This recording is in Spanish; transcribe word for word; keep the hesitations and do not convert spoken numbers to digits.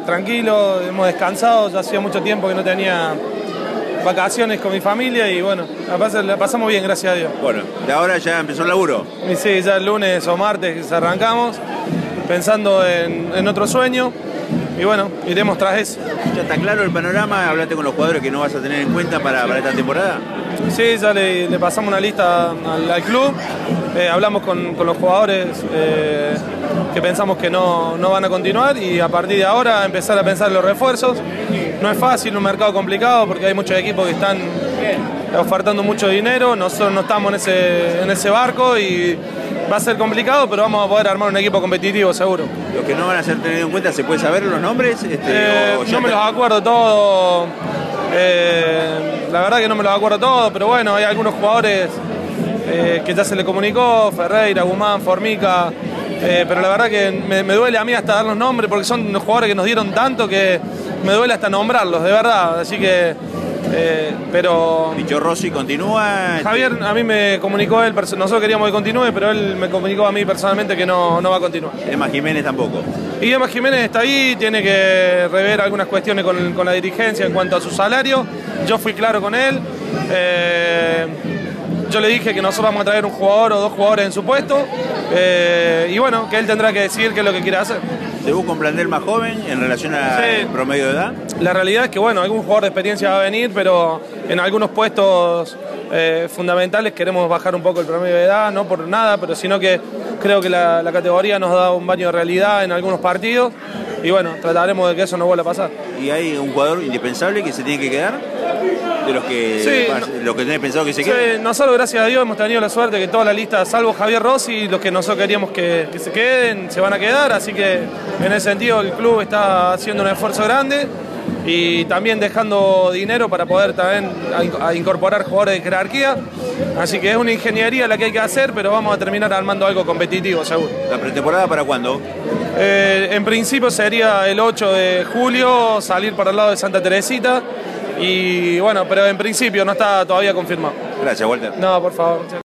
tranquilo, hemos descansado, ya hacía mucho tiempo que no tenía vacaciones con mi familia y bueno, la pasamos bien, gracias a Dios. Bueno, de ahora ya empezó el laburo. Y sí, ya el lunes o martes arrancamos, pensando en, en otro sueño y bueno, iremos tras eso. ¿Ya está claro el panorama? ¿Hablaste con los jugadores que no vas a tener en cuenta para, para esta temporada? Sí, ya le, le pasamos una lista al, al club, eh, hablamos con, con los jugadores eh, que pensamos que no, no van a continuar y a partir de ahora empezar a pensar en los refuerzos. No es fácil, un mercado complicado porque hay muchos equipos que están ofertando mucho dinero, nosotros no estamos en ese, en ese barco y va a ser complicado, pero vamos a poder armar un equipo competitivo seguro. Los que no van a ser tenidos en cuenta, ¿se puede saber los nombres? Este, eh, o ya no me te... los acuerdo todos, eh, la verdad que no me los acuerdo todos, pero bueno, hay algunos jugadores eh, que ya se les comunicó, Ferreira, Guzmán, Formica, eh, pero la verdad que me, me duele a mí hasta dar los nombres porque son los jugadores que nos dieron tanto que me duele hasta nombrarlos, de verdad, así que... Eh, pero Picho Rossi continúa. Javier a mí me comunicó él, nosotros queríamos que continúe, pero él me comunicó a mí personalmente que no, no va a continuar. Emma Jiménez tampoco. Y Emma Jiménez está ahí, tiene que rever algunas cuestiones con, con la dirigencia en cuanto a su salario. Yo fui claro con él. Eh, yo le dije que nosotros vamos a traer un jugador o dos jugadores en su puesto. Eh, y bueno, que él tendrá que decidir qué es lo que quiere hacer. ¿Se busca un plantel más joven en relación al sí. promedio de edad? La realidad es que bueno, algún jugador de experiencia va a venir, pero en algunos puestos eh, fundamentales queremos bajar un poco el promedio de edad, no por nada, pero sino que creo que la, la categoría nos da un baño de realidad en algunos partidos y bueno, trataremos de que eso no vuelva a pasar. ¿Y hay un jugador indispensable que se tiene que quedar? De los que, sí, no, los que tenés pensado que se sí, queden. Nosotros, gracias a Dios, hemos tenido la suerte que toda la lista, salvo Javier Rossi, los que nosotros queríamos que, que se queden, se van a quedar, así que en ese sentido el club está haciendo un esfuerzo grande y también dejando dinero para poder también a, a incorporar jugadores de jerarquía, así que es una ingeniería la que hay que hacer, pero vamos a terminar armando algo competitivo, seguro. ¿La pretemporada para cuándo? Eh, en principio sería el ocho de julio, salir para el lado de Santa Teresita. Y bueno, pero en principio no está todavía confirmado. Gracias, Walter. No, por favor.